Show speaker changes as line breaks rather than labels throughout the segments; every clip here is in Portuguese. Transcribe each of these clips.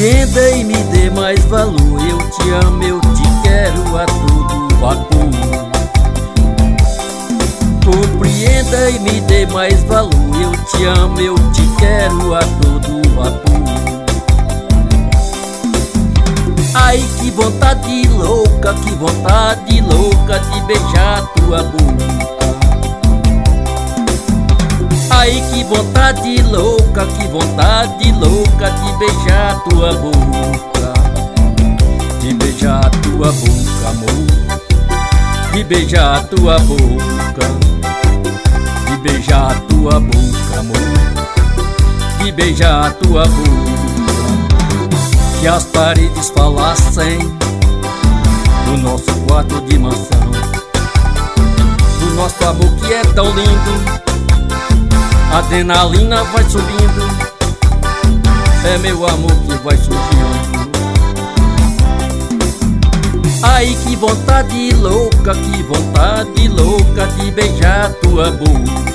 Compreenda e me dê mais valor. Eu te amo, eu te quero a todo vapor. Compreenda e me dê mais valor. Eu te amo, eu te quero a todo vapor. Ai, que vontade louca de beijar tua boca. Ai, que vontade louca de beijar tua boca. De beijar tua boca, amor. De beijar tua boca. De beijar tua boca, amor. De beijar tua boca. Que as paredes falassem do nosso quarto de mansão, do nosso amor que é tão lindo. A adrenalina vai subindo, é meu amor que vai surgindo. Ai, que vontade louca de beijar tua boca.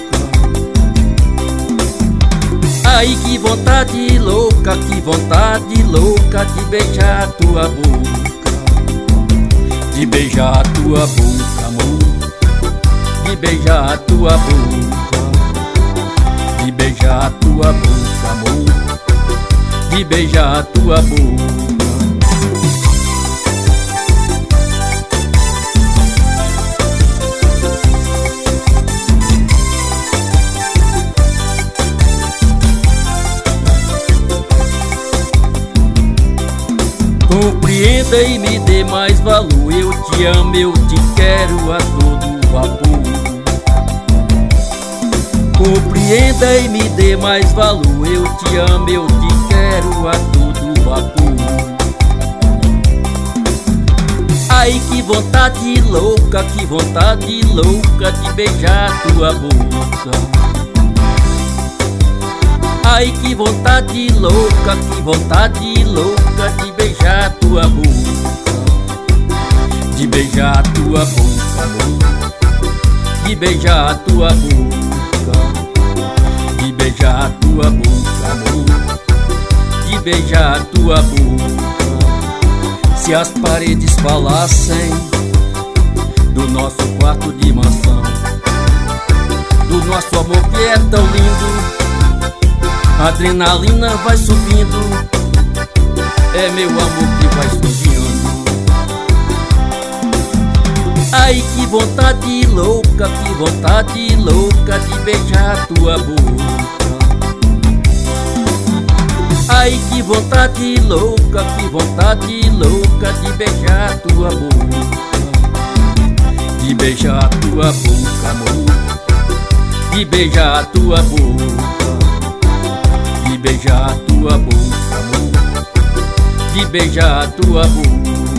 Ai, que vontade louca de beijar tua boca. De beijar tua boca, amor. De beijar tua boca. De beijar tua boca, amor. De beijar tua boca. Compreenda e me dê mais valor. Eu te amo, eu te quero a todo vapor. Compreenda e me dê mais valor. Eu te amo, eu te quero a todo vapor. Ai, que vontade louca de beijar tua boca. Ai, que vontade louca de beijar tua boca. De beijar tua boca, amor. De beijar tua boca. De beijar tua boca, amor. De beijar tua boca. Se as paredes falassem do nosso quarto de mansão, do nosso amor que é tão lindo. A adrenalina vai subindo, é meu amor que vai surgindo. Ai, que vontade louca de beijar tua boca. Ai, que vontade louca de beijar tua boca. De beijar tua boca, amor. De beijar tua boca. De beijar tua boca, amor. De beijar tua boca.